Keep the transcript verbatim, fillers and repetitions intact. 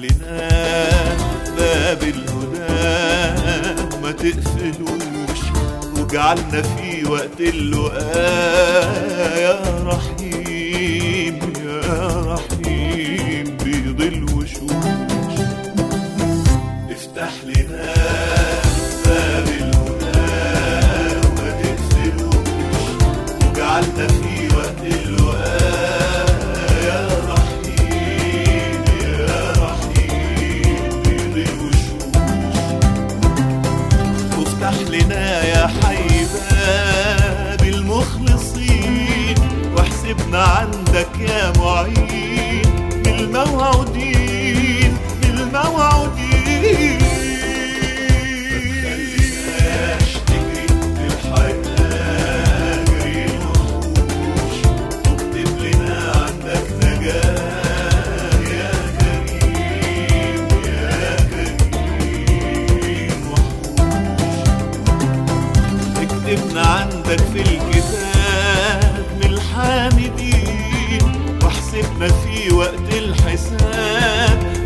لنا باب الهدى وما تقفلوش، وجعلنا في وقت اللقاء يا رحيم يا رحيم بيض الوشوش. افتح لنا باب الهدى وما تقفلوش، وجعلنا في وقت اللقاء يا رحيم يا رحيم بيض الوشوش. وافتح لنا يا حي باب المخلصين، واحسبنا عندك يا معين من الموعودين من الموعودين. متخليناش تجري في الحياة جري الوحوش، واكتب لنا عندك نجاة يا كريم يا كريم وحوش. اكتبنا عندك في الكتاب من الحامدين، واحسبنا في وقت الحساب